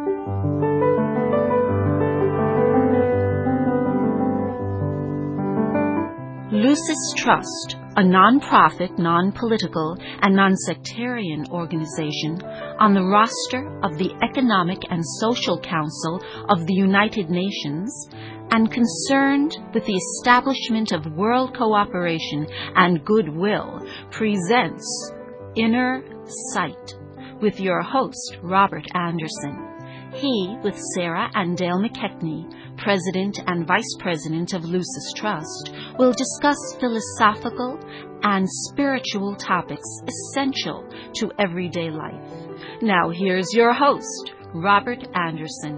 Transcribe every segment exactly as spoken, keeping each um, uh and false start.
Lucis Trust, a non-profit, non-political, and non-sectarian organization on the roster of the Economic and Social Council of the United Nations and concerned with the establishment of world cooperation and goodwill, presents Inner Sight with your host, Robert Anderson. He, with Sarah and Dale McKechnie, President and Vice President of Lucis Trust, will discuss philosophical and spiritual topics essential to everyday life. Now here's your host, Robert Anderson.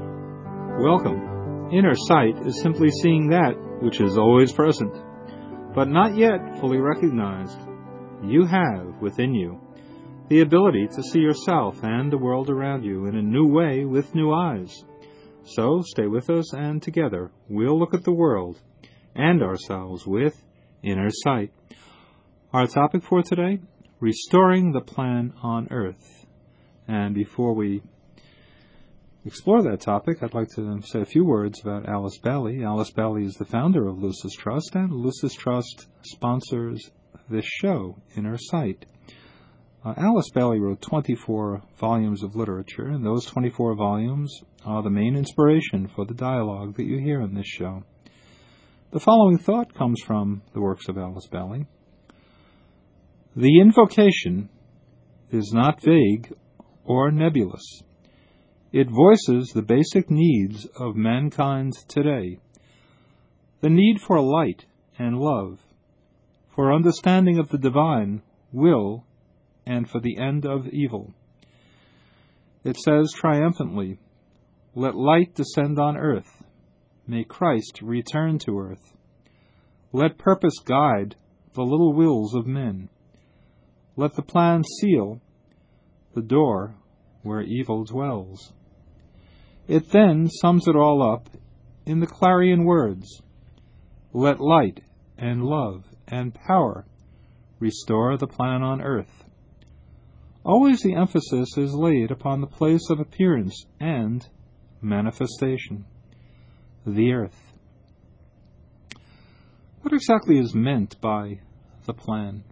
Welcome. Inner sight is simply seeing that which is always present, but not yet fully recognized. You have within you the ability to see yourself and the world around you in a new way with new eyes. So stay with us, and together we'll look at the world and ourselves with inner sight. Our topic for today, restoring the plan on earth. And before we explore that topic, I'd like to say a few words about Alice Bailey. Alice Bailey is the founder of Lucis Trust, and Lucis Trust sponsors this show, Inner Sight. Uh, Alice Bailey wrote twenty-four volumes of literature, and those twenty-four volumes are the main inspiration for the dialogue that you hear in this show. The following thought comes from the works of Alice Bailey. The invocation is not vague or nebulous. It voices the basic needs of mankind today. The need for light and love, for understanding of the divine will, and for the end of evil. It says triumphantly, "Let light descend on earth. May Christ return to earth. Let purpose guide the little wills of men. Let the plan seal the door where evil dwells." It then sums it all up in the clarion words, "Let light and love and power restore the plan on earth." Always the emphasis is laid upon the place of appearance and manifestation, the earth. What exactly is meant by the plan?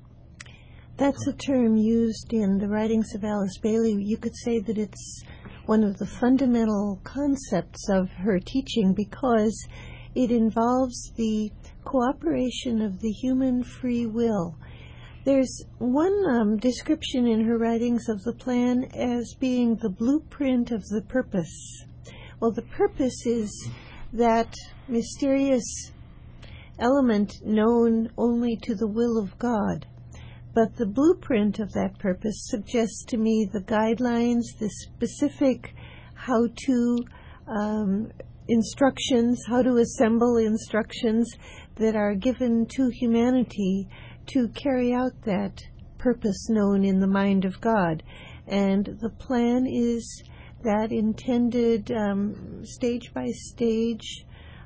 That's a term used in the writings of Alice Bailey. You could say that it's one of the fundamental concepts of her teaching because it involves the cooperation of the human free will. There's one um, description in her writings of the plan as being the blueprint of the purpose. Well, the purpose is that mysterious element known only to the will of God. But the blueprint of that purpose suggests to me the guidelines, the specific how-to um, instructions, how to assemble instructions that are given to humanity to carry out that purpose known in the mind of God. And the plan is that intended um, stage-by-stage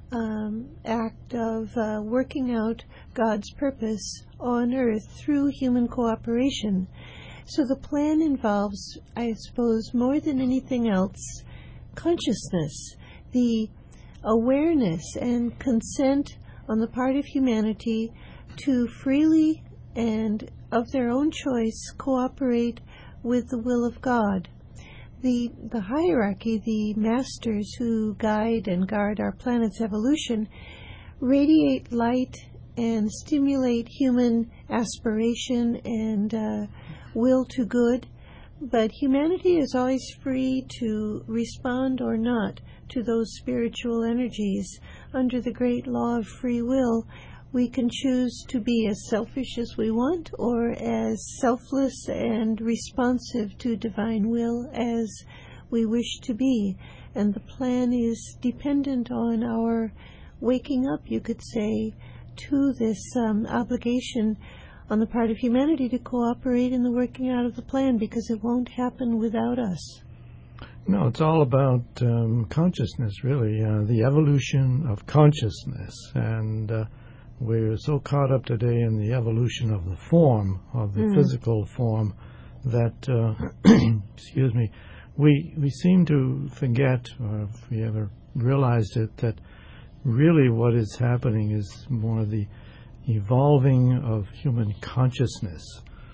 um, act of uh, working out God's purpose on earth through human cooperation. So the plan involves, I suppose, more than anything else, consciousness, the awareness and consent on the part of humanity to freely and of their own choice cooperate with the will of God. The, the hierarchy, the masters who guide and guard our planet's evolution, radiate light and stimulate human aspiration and uh, will to good, but humanity is always free to respond or not to those spiritual energies. Under the great law of free will, we can choose to be as selfish as we want or as selfless and responsive to divine will as we wish to be. And the plan is dependent on our waking up, you could say, to this um, obligation on the part of humanity to cooperate in the working out of the plan, because it won't happen without us. No, it's all about um, consciousness, really, uh, the evolution of consciousness. And uh, we're so caught up today in the evolution of the form, of the mm. physical form, that, uh, excuse me, we we seem to forget, or if we ever realized it, that really what is happening is more the evolving of human consciousness,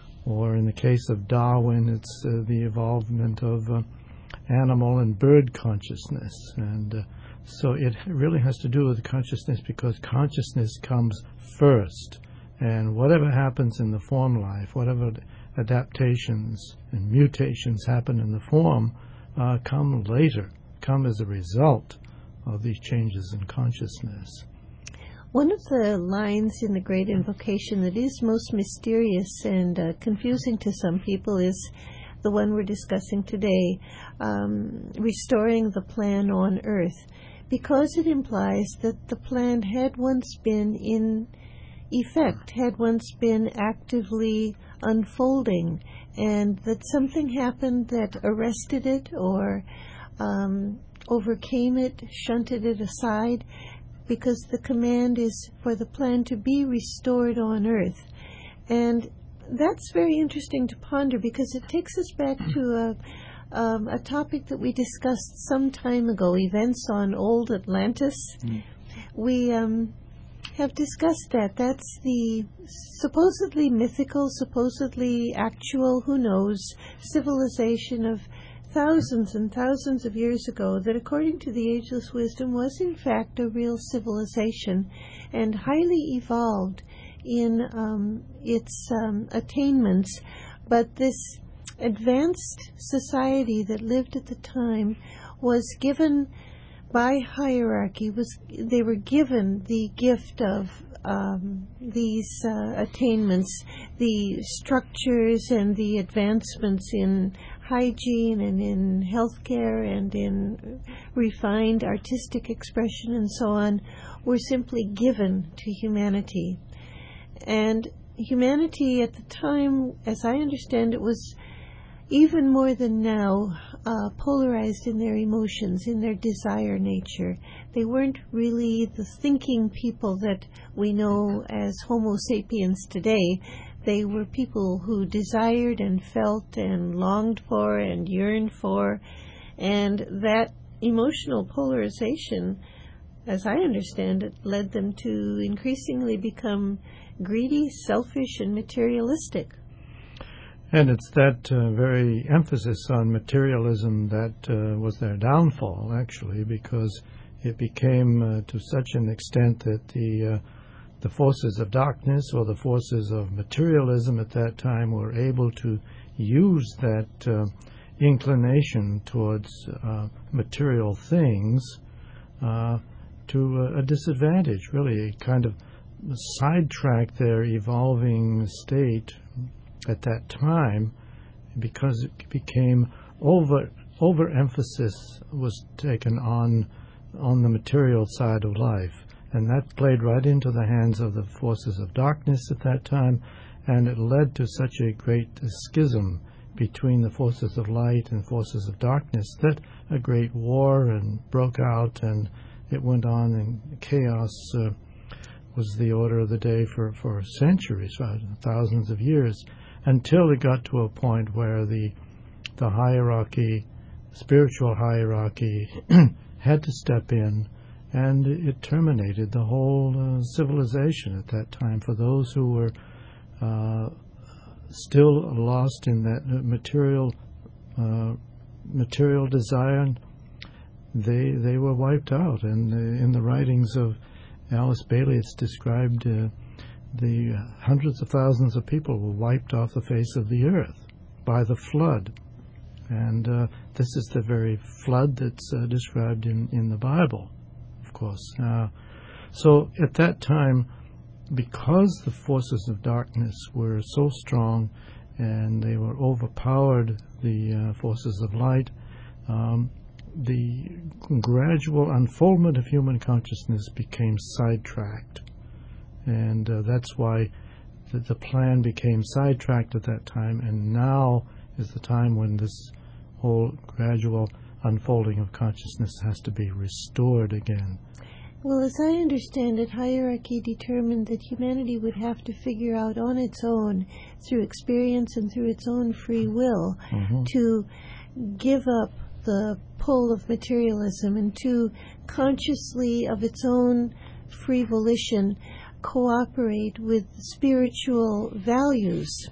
or in the case of Darwin, it's uh, the evolvement of uh, animal and bird consciousness. And uh, so it really has to do with consciousness, because consciousness comes first. And whatever happens in the form life, whatever adaptations and mutations happen in the form, uh, come later, come as a result of these changes in consciousness. One of the lines in the Great Invocation that is most mysterious and uh, confusing to some people is the one we're discussing today, um, restoring the plan on earth, because it implies that the plan had once been in effect, had once been actively unfolding, and that something happened that arrested it or um, overcame it, shunted it aside, because the command is for the plan to be restored on earth. And that's very interesting to ponder, because it takes us back to a, um, a topic that we discussed some time ago, events on old Atlantis. Mm. We um, have discussed that. That's the supposedly mythical, supposedly actual, who knows, civilization of thousands and thousands of years ago that, according to the Ageless Wisdom, was in fact a real civilization and highly evolved in um, its um, attainments. But this advanced society that lived at the time was given by hierarchy, was they were given the gift of um, these uh, attainments, the structures and the advancements in hygiene and in healthcare and in refined artistic expression and so on, were simply given to humanity. And humanity at the time, as I understand it, was even more than now uh, polarized in their emotions, in their desire nature. They weren't really the thinking people that we know as Homo sapiens today. They were people who desired and felt and longed for and yearned for, and that emotional polarization, as I understand it, led them to increasingly become greedy, selfish, and materialistic. And it's that uh, very emphasis on materialism that uh, was their downfall, actually, because it became uh, to such an extent that the uh, the forces of darkness, or the forces of materialism at that time, were able to use that uh, inclination towards uh, material things uh, to a, a disadvantage, really, kind of sidetrack their evolving state at that time, because it became over overemphasis was taken on on the material side of life. And that played right into the hands of the forces of darkness at that time, and it led to such a great schism between the forces of light and forces of darkness that a great war and broke out, and it went on, and chaos uh, was the order of the day for, for centuries, right, thousands of years, until it got to a point where the the hierarchy, spiritual hierarchy, had to step in, and it terminated the whole uh, civilization at that time. For those who were uh, still lost in that material uh, material desire, they they were wiped out. And uh, in the writings of Alice Bailey, it's described uh, the hundreds of thousands of people were wiped off the face of the earth by the flood. And uh, this is the very flood that's uh, described in, in the Bible, of course. Uh, so at that time, because the forces of darkness were so strong and they were overpowered the uh, forces of light, um, the gradual unfoldment of human consciousness became sidetracked. And uh, that's why the, the plan became sidetracked at that time, and now is the time when this whole gradual unfolding of consciousness has to be restored again. Well, as I understand it, hierarchy determined that humanity would have to figure out on its own, through experience and through its own free will, mm-hmm. to give up the pull of materialism and to consciously, of its own free volition, cooperate with spiritual values.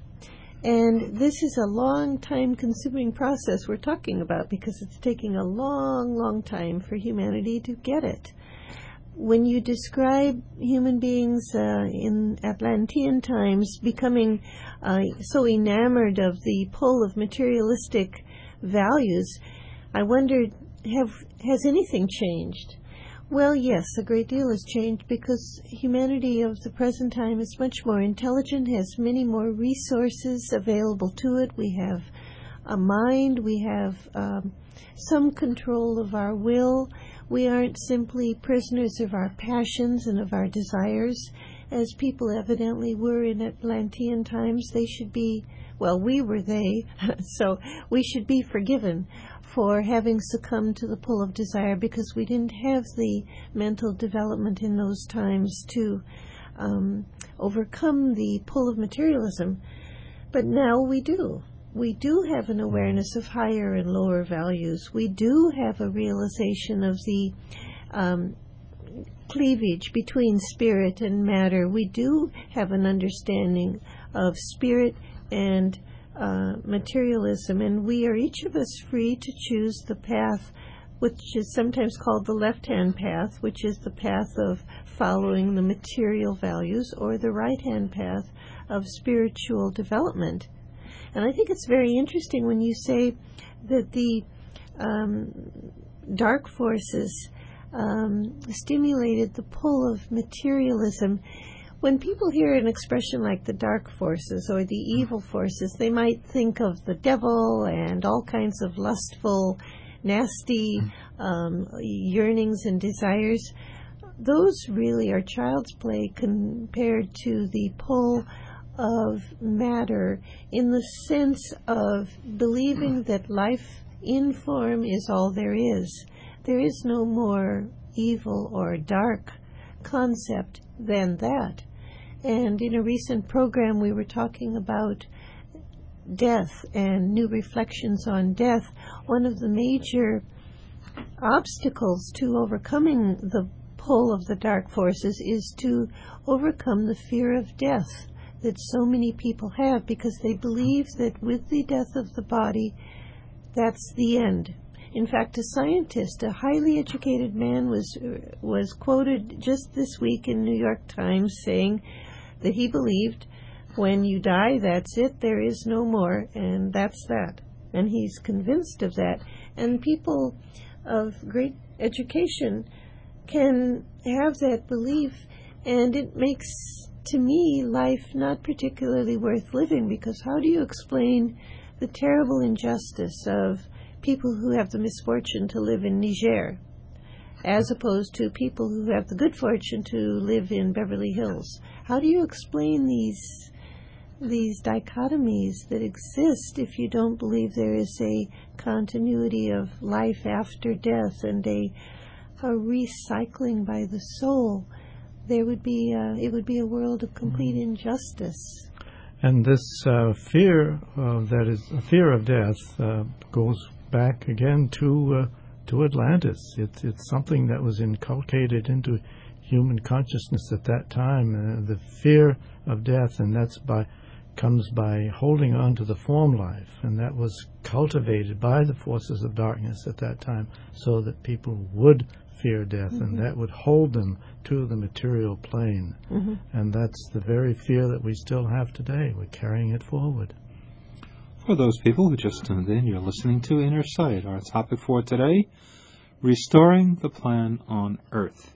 And this is a long time consuming process we're talking about, because it's taking a long, long time for humanity to get it. When you describe human beings uh, in Atlantean times becoming uh, so enamored of the pull of materialistic values, I wondered, have has anything changed? Well, yes, a great deal has changed, because humanity of the present time is much more intelligent, has many more resources available to it. We have a mind, we have um, some control of our will. We aren't simply prisoners of our passions and of our desires, as people evidently were in Atlantean times. They should be, well, we were they, so we should be forgiven for having succumbed to the pull of desire, because we didn't have the mental development in those times to um, overcome the pull of materialism. But now we do. We do have an awareness of higher and lower values. We do have a realization of the um, cleavage between spirit and matter. We do have an understanding of spirit and uh, materialism, and we are each of us free to choose the path which is sometimes called the left-hand path, which is the path of following the material values, or the right-hand path of spiritual development. And I think it's very interesting when you say that the um, dark forces um, stimulated the pull of materialism. When people hear an expression like the dark forces or the evil forces, they might think of the devil and all kinds of lustful, nasty um, yearnings and desires. Those really are child's play compared to the pull of matter, in the sense of believing that life in form is all there is. There is no more evil or dark concept than that. And in a recent program we were talking about death and new reflections on death. One of the major obstacles to overcoming the pull of the dark forces is to overcome the fear of death that so many people have, because they believe that with the death of the body, that's the end. In fact, a scientist, a highly educated man, was was quoted just this week in New York Times saying that he believed when you die, that's it, there is no more, and that's that. And he's convinced of that. And people of great education can have that belief, and it makes, to me, life not particularly worth living, because how do you explain the terrible injustice of people who have the misfortune to live in Niger, as opposed to people who have the good fortune to live in Beverly Hills? How do you explain these these dichotomies that exist if you don't believe there is a continuity of life after death and a, a recycling by the soul? There would be uh, it would be a world of complete injustice. And this uh, fear uh, that is a fear of death uh, goes back again to uh, to Atlantis. It's it's something that was inculcated into human consciousness at that time. Uh, the fear of death, and that's by comes by holding on to the form life, and that was cultivated by the forces of darkness at that time, so that people would fear death, mm-hmm. and that would hold them to the material plane. Mm-hmm. And that's the very fear that we still have today. We're carrying it forward. For those people who just tuned in, you're listening to Inner Sight. Our topic for today, Restoring the Plan on Earth.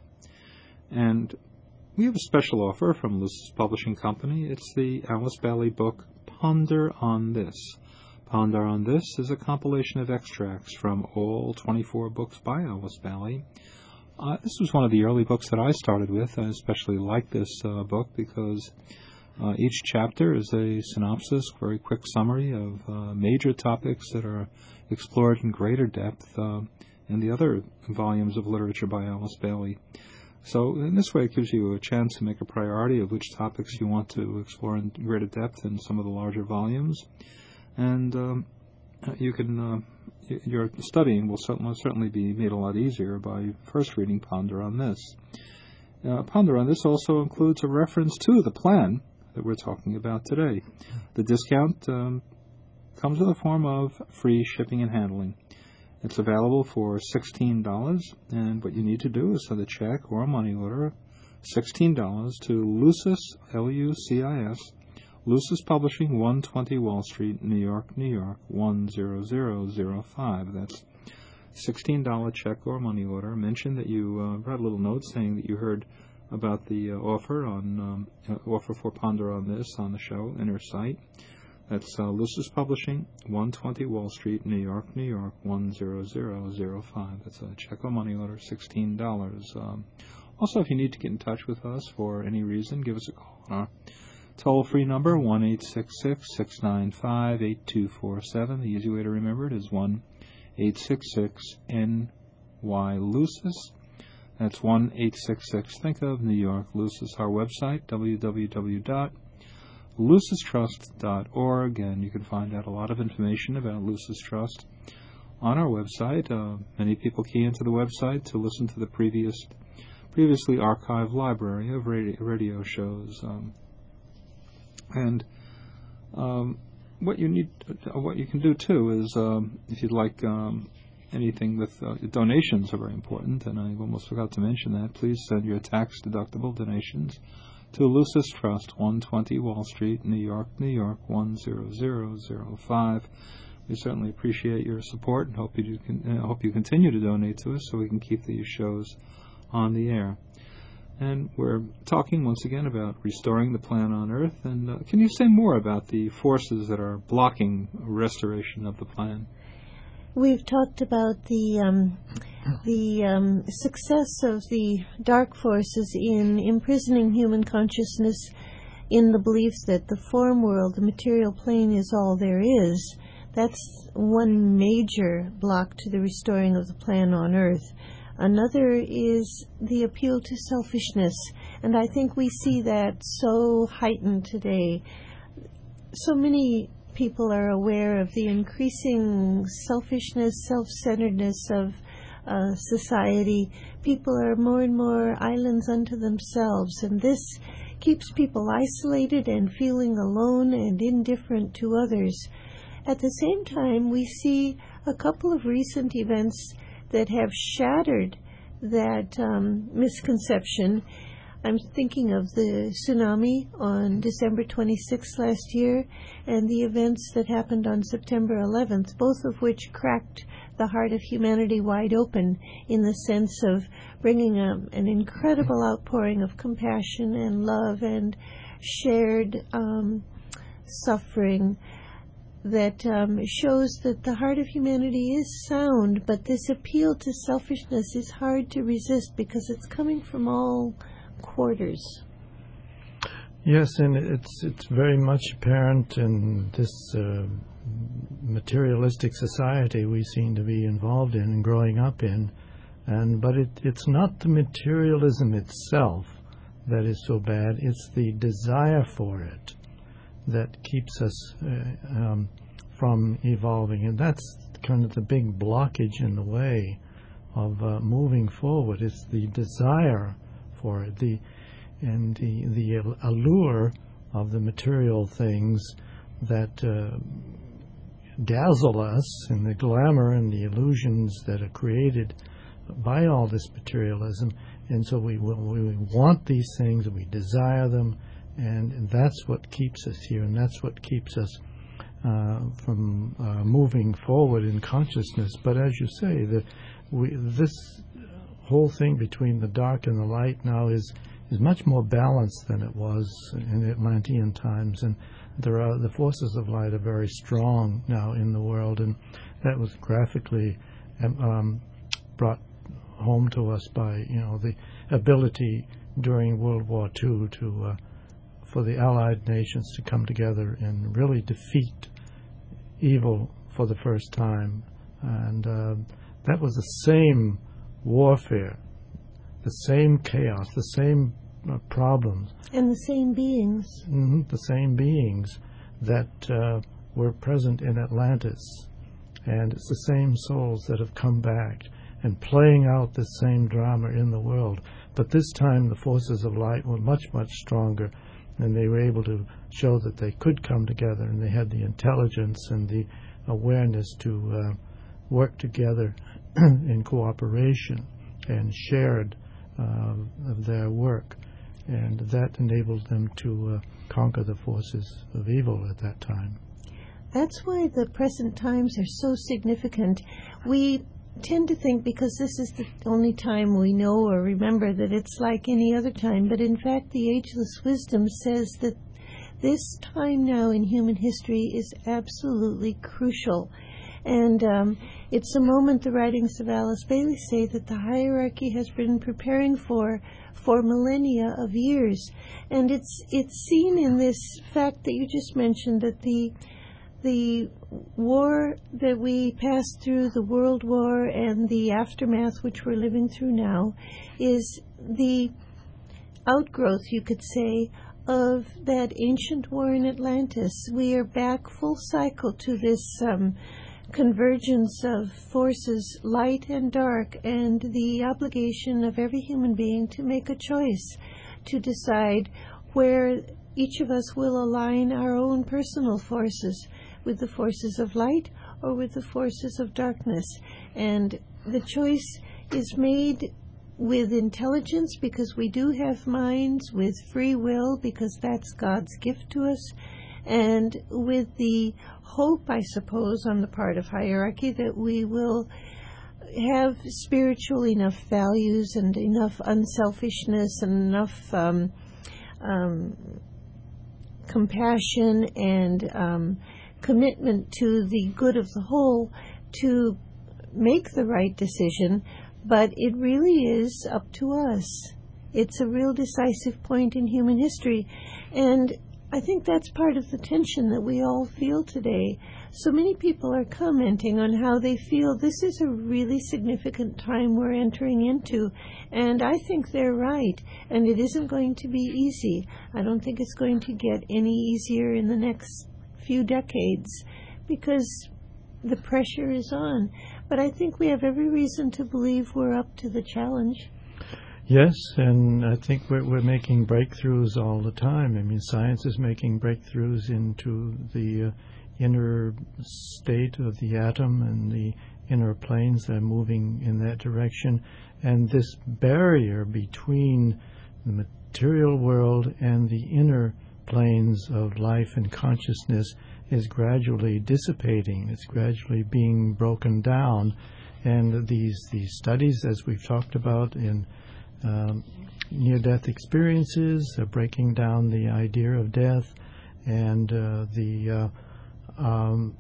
And we have a special offer from Lucis Publishing Company. It's the Alice Bailey book, Ponder on This. Ponder on This is a compilation of extracts from all twenty-four books by Alice Bailey. Uh, this was one of the early books that I started with. I especially like this uh, book because uh, each chapter is a synopsis, very quick summary of uh, major topics that are explored in greater depth uh, in the other volumes of literature by Alice Bailey. So in this way, it gives you a chance to make a priority of which topics you want to explore in greater depth in some of the larger volumes. And um, uh, you can uh, y- your studying will certainly, certainly be made a lot easier by first reading Ponder on This. Uh, Ponder on This also includes a reference to the plan that we're talking about today. The discount um, comes in the form of free shipping and handling. It's available for sixteen dollars, and what you need to do is send a check or a money order, sixteen dollars, to Lucis, L U C I S, Lucis Publishing, one twenty Wall Street, New York, New York, one zero zero zero five. That's sixteen dollars check or money order. Mention that you uh, write a little note saying that you heard about the uh, offer on um, uh, offer for Ponder on This on the show, Inner Sight. That's uh, Lucis Publishing, one twenty Wall Street, New York, New York, one zero zero zero five. That's a check or money order, sixteen dollars. Um, also, if you need to get in touch with us for any reason, give us a call on our toll-free number, one eight six six, six nine five, eight two four seven. The easy way to remember it is one eight six six N Y Lucis. That's one eight six six, think of New York, Lucis. Our website, w w w dot lucis trust dot org, and you can find out a lot of information about Lucis Trust on our website. Uh, many people key into the website to listen to the previous, previously archived library of radio, radio shows. Um, and um, what you need, uh, what you can do too is, um, if you'd like um, anything with uh, donations are very important, and I almost forgot to mention that. Please send your tax-deductible donations to Lucis Trust, one twenty Wall Street, New York, New York, one zero zero zero five. We certainly appreciate your support and hope you do, uh, hope you continue to donate to us so we can keep these shows on the air. And we're talking once again about restoring the plan on Earth. And uh, can you say more about the forces that are blocking restoration of the plan? We've talked about the um, the um, success of the dark forces in imprisoning human consciousness in the belief that the form world, the material plane, is all there is. That's one major block to the restoring of the plan on Earth. Another is the appeal to selfishness, and I think we see that so heightened today. So many people are aware of the increasing selfishness, self-centeredness of uh, society. People are more and more islands unto themselves, and this keeps people isolated and feeling alone and indifferent to others. At the same time, we see a couple of recent events that have shattered that um, misconception. I'm thinking of the tsunami on December twenty-sixth last year and the events that happened on September eleventh, both of which cracked the heart of humanity wide open in the sense of bringing a, an incredible outpouring of compassion and love and shared um, suffering that um, shows that the heart of humanity is sound, but this appeal to selfishness is hard to resist because it's coming from all quarters. Yes, and it's it's very much apparent in this uh, materialistic society we seem to be involved in and growing up in, and but it, it's not the materialism itself that is so bad, it's the desire for it that keeps us uh, um, from evolving, and that's kind of the big blockage in the way of uh, moving forward. It's the desire for it, the and the the allure of the material things that uh, dazzle us, and the glamour and the illusions that are created by all this materialism. And so we we want these things, and we desire them, and that's what keeps us here, and that's what keeps us uh, from uh, moving forward in consciousness. But as you say, the we this whole thing between the dark and the light now is is much more balanced than it was in the Atlantean times, and there are the forces of light are very strong now in the world, and that was graphically um, brought home to us by you know the ability during World War Two to uh, for the Allied nations to come together and really defeat evil for the first time, and uh, that was the same warfare, the same chaos, the same uh, problems. And the same beings. Mm-hmm, the same beings that uh, were present in Atlantis. And it's the same souls that have come back and playing out the same drama in the world. But this time the forces of light were much, much stronger, and they were able to show that they could come together, and they had the intelligence and the awareness to uh, work together in cooperation and shared uh, of their work. And that enabled them to uh, conquer the forces of evil at that time. That's why the present times are so significant. We tend to think, because this is the only time we know or remember, that it's like any other time. But in fact, the ageless wisdom says that this time now in human history is absolutely crucial. And um, it's a moment, the writings of Alice Bailey say, that the hierarchy has been preparing for for millennia of years. And it's it's seen in this fact that you just mentioned, that the the war that we passed through, the World War, and the aftermath which we're living through now, is the outgrowth, you could say, of that ancient war in Atlantis. We are back full cycle to this um, convergence of forces, light and dark, and the obligation of every human being to make a choice, to decide where each of us will align our own personal forces, with the forces of light or with the forces of darkness. And the choice is made with intelligence, because we do have minds, with free will, because that's God's gift to us, and with the hope, I suppose, on the part of hierarchy, that we will have spiritual enough values and enough unselfishness and enough um, um, compassion and um, commitment to the good of the whole to make the right decision. But it really is up to us. It's a real decisive point in human history. And I think that's part of the tension that we all feel today. So many people are commenting on how they feel this is a really significant time we're entering into. And I think they're right. And it isn't going to be easy. I don't think it's going to get any easier in the next few decades, because the pressure is on. But I think we have every reason to believe we're up to the challenge. Yes, and I think we're, we're making breakthroughs all the time. I mean, science is making breakthroughs into the uh, inner state of the atom and the inner planes that are moving in that direction. And this barrier between the material world and the inner planes of life and consciousness is gradually dissipating. It's gradually being broken down. And these, these studies, as we've talked about in Um, near-death experiences, uh, breaking down the idea of death, and uh, the uh, um,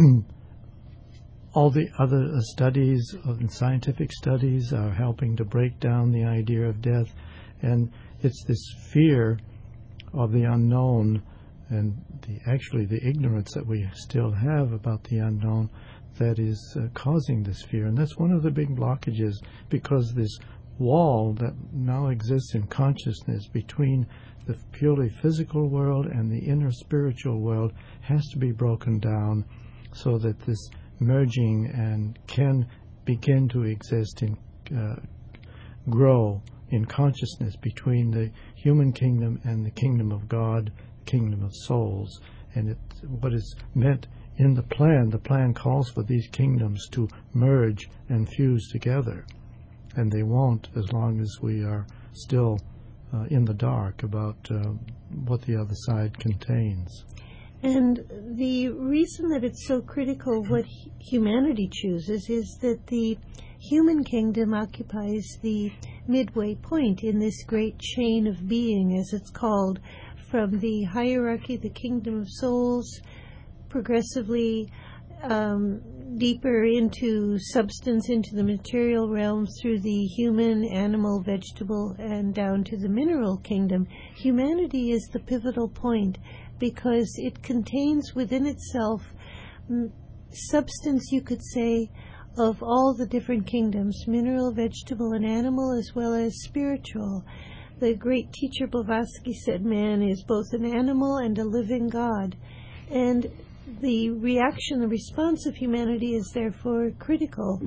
all the other uh, studies, of scientific studies, are helping to break down the idea of death. And it's this fear of the unknown, and the, actually the ignorance that we still have about the unknown, that is uh, causing this fear. And that's one of the big blockages, because this wall that now exists in consciousness between the purely physical world and the inner spiritual world has to be broken down, so that this merging and can begin to exist and uh, grow in consciousness between the human kingdom and the kingdom of God, kingdom of souls. And it, what is meant in the plan, the plan calls for these kingdoms to merge and fuse together. And they won't as long as we are still uh, in the dark about uh, what the other side contains. And the reason that it's so critical what humanity chooses is that the human kingdom occupies the midway point in this great chain of being, as it's called, from the hierarchy, the kingdom of souls, progressively um, deeper into substance, into the material realm, through the human, animal, vegetable, and down to the mineral kingdom. Humanity is the pivotal point, because it contains within itself m- substance, you could say, of all the different kingdoms, mineral, vegetable, and animal, as well as spiritual. The great teacher Blavatsky said man is both an animal and a living God. And the reaction, the response of humanity is therefore critical.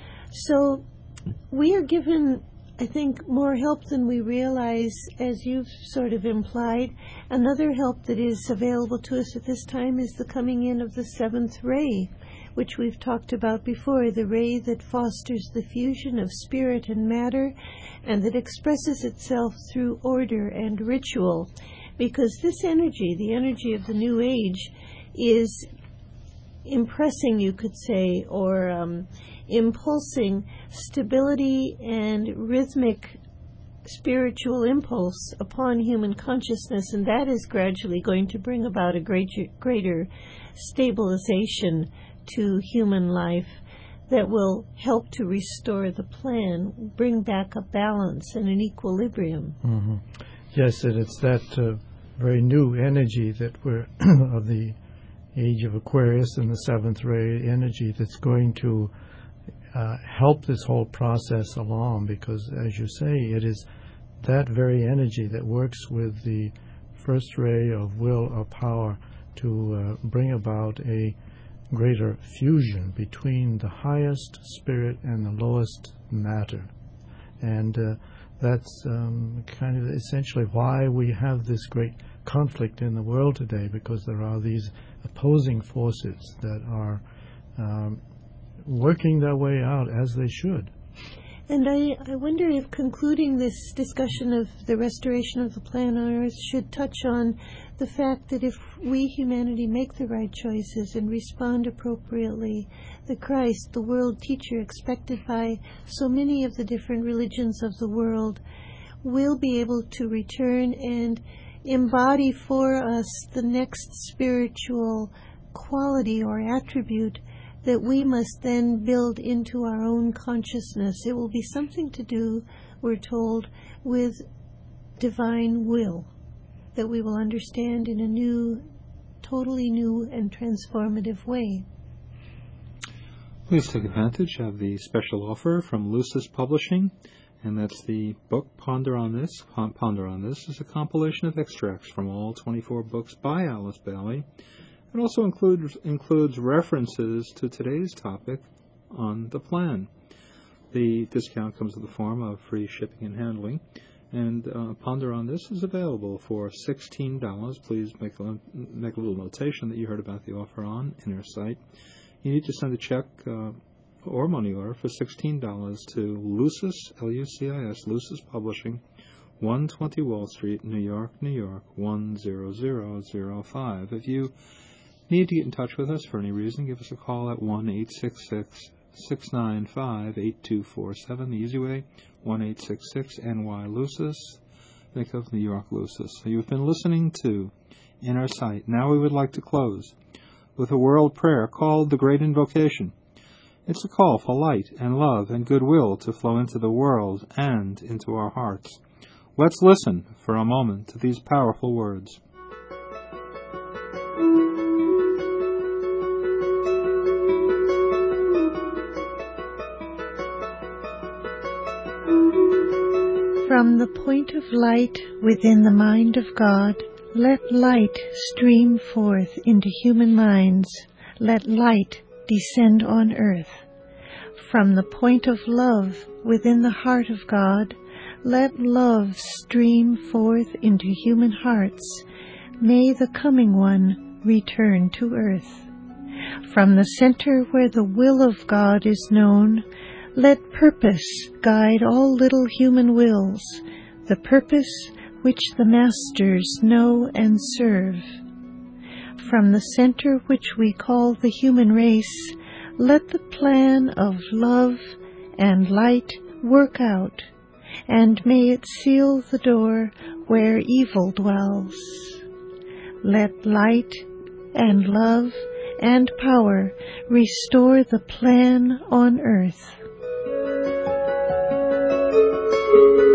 So we are given, I think, more help than we realize, as you've sort of implied. Another help that is available to us at this time is the coming in of the seventh ray, which we've talked about before, the ray that fosters the fusion of spirit and matter and that expresses itself through order and ritual. Because this energy, the energy of the new age, is impressing, you could say, or um, impulsing stability and rhythmic spiritual impulse upon human consciousness, and that is gradually going to bring about a greater, greater stabilization to human life that will help to restore the plan, bring back a balance and an equilibrium. Mm-hmm. Yes, and it's that uh, very new energy that we're of the age of Aquarius and the seventh ray energy that's going to uh, help this whole process along, because, as you say, it is that very energy that works with the first ray of will or power to uh, bring about a greater fusion between the highest spirit and the lowest matter. And uh, that's um, kind of essentially why we have this great conflict in the world today, because there are these opposing forces that are um, working their way out as they should. And I, I wonder if concluding this discussion of the restoration of the plan on Earth should touch on the fact that if we, humanity, make the right choices and respond appropriately, the Christ, the world teacher expected by so many of the different religions of the world, will be able to return and embody for us the next spiritual quality or attribute that we must then build into our own consciousness. It will be something to do, we're told, with divine will, that we will understand in a new, totally new and transformative way. Please take advantage of the special offer from Lucis Publishing, and that's the book Ponder on This. Ponder on This is a compilation of extracts from all twenty-four books by Alice Bailey. It also includes includes references to today's topic on the plan. The discount comes in the form of free shipping and handling, and uh, Ponder on This is available for sixteen dollars. Please make a, make a little notation that you heard about the offer on Inner Sight. You need to send a check uh, or money order for sixteen dollars to Lucis, L U C I S, Lucis Publishing, one twenty Wall Street, New York, New York, one zero zero zero five. If you need to get in touch with us for any reason, give us a call at one eight six six, six nine five, eight two four seven. The easy way, one eight six six N Y Lucis. Think of New York Lucis. So you've been listening to Inner Sight. Now we would like to close with a world prayer called the Great Invocation. It's a call for light and love and goodwill to flow into the world and into our hearts. Let's listen for a moment to these powerful words. From the point of light within the mind of God, let light stream forth into human minds. Let light descend on earth. From the point of love within the heart of God, let love stream forth into human hearts. May the coming one return to earth. From the center where the will of God is known, let purpose guide all little human wills, the purpose which the masters know and serve. From the center which we call the human race, let the plan of love and light work out, and may it seal the door where evil dwells. Let light and love and power restore the plan on earth. Thank you.